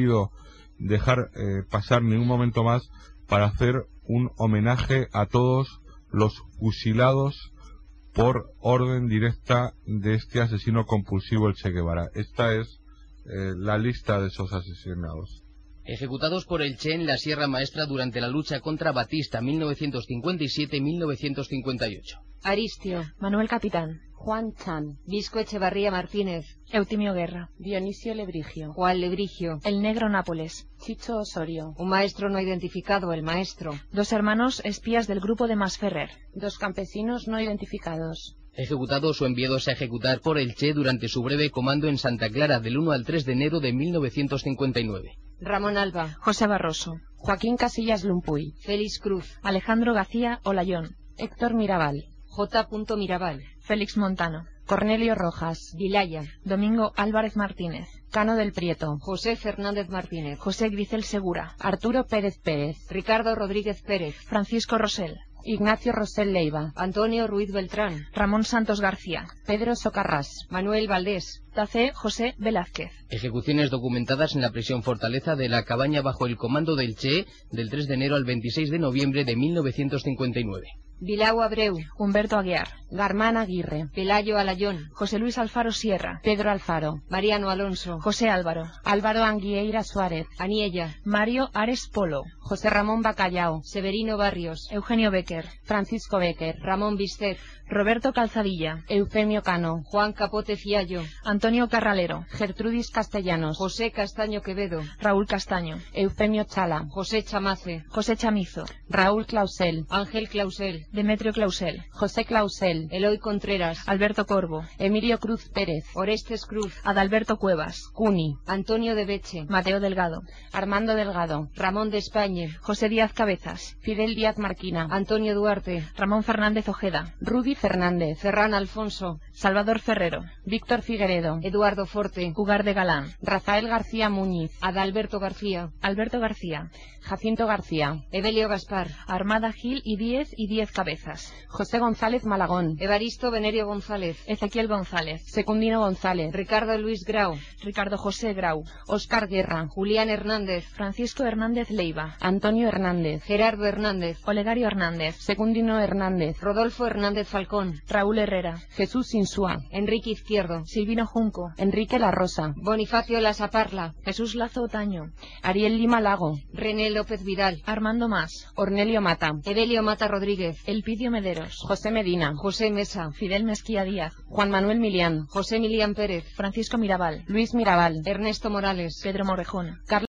dejar pasar ningún momento más para hacer un homenaje a todos los fusilados por orden directa de este asesino compulsivo, el Che Guevara. Esta es la lista de esos asesinados. Ejecutados por el Che en la Sierra Maestra durante la lucha contra Batista, 1957-1958. Aristio, Manuel Capitán, Juan Chan, Visco Echevarría Martínez, Eutimio Guerra, Dionisio Lebrigio, Juan Lebrigio, el Negro Nápoles, Chicho Osorio, un maestro no identificado, el maestro, 2 hermanos espías del grupo de Masferrer, 2 campesinos no identificados. Ejecutados o enviados a ejecutar por el Che durante su breve comando en Santa Clara del 1 al 3 de enero de 1959. Ramón Alba, José Barroso, Joaquín Casillas Lumpuy, Félix Cruz, Alejandro García Olayón, Héctor Mirabal, J. Mirabal, Félix Montano, Cornelio Rojas, Vilaya, Domingo Álvarez Martínez, Cano del Prieto, José Fernández Martínez, José Gricel Segura, Arturo Pérez Pérez, Ricardo Rodríguez Pérez, Francisco Rosell, Ignacio Rosell Leiva, Antonio Ruiz Beltrán, Ramón Santos García, Pedro Socarrás, Manuel Valdés, Tacé José Velázquez. Ejecuciones documentadas en la prisión Fortaleza de la Cabaña bajo el comando del Che del 3 de enero al 26 de noviembre de 1959. Bilao Abreu, Humberto Aguiar, Garmán Aguirre, Pelayo Alayón, José Luis Alfaro Sierra, Pedro Alfaro, Mariano Alonso, José Álvaro, Álvaro Anguieira Suárez, Aniella, Mario Ares Polo, José Ramón Bacallao, Severino Barrios, Eugenio Becker, Francisco Becker, Ramón Bistet, Roberto Calzadilla, Eufemio Cano, Juan Capote Fiallo, Antonio Carralero, Gertrudis Castellanos, José Castaño Quevedo, Raúl Castaño, Eufemio Chala, José Chamace, José Chamizo, Raúl Clausel, Ángel Clausel, Demetrio Clausel, José Clausel, Eloy Contreras, Alberto Corvo, Emilio Cruz Pérez, Orestes Cruz, Adalberto Cuevas, Cuni, Antonio de Beche, Mateo Delgado, Armando Delgado, Ramón de España, José Díaz Cabezas, Fidel Díaz Marquina, Antonio Duarte, Ramón Fernández Ojeda, Rudy Fernández, Ferran Alfonso, Salvador Ferrero, Víctor Figueredo, Eduardo Forte, Ugar de Galán, Rafael García Muñiz, Adalberto García, Alberto García, Jacinto García, Evelio Gaspar, Armada Gil y 10 Cabezas, José González Malagón, Evaristo Venerio González, Ezequiel González, Secundino González, Ricardo Luis Grau, Ricardo José Grau, Óscar Guerra, Julián Hernández, Francisco Hernández Leiva, Antonio Hernández, Gerardo Hernández, Olegario Hernández, Secundino Hernández, Rodolfo Hernández Falcón, Raúl Herrera, Jesús Insúa, Enrique Izquierdo, Silvino Junco, Enrique La Rosa, Bonifacio Lasaparla, Jesús Lazo Otaño, Ariel Lima Lago, René López Vidal, Armando Mas, Ornelio Mata, Evelio Mata Rodríguez, Elpidio Mederos, José Medina, José Mesa, Fidel Mesquía Díaz, Juan Manuel Milián, José Milián Pérez, Francisco Mirabal, Luis Mirabal, Ernesto Morales, Pedro Morejón, Carlos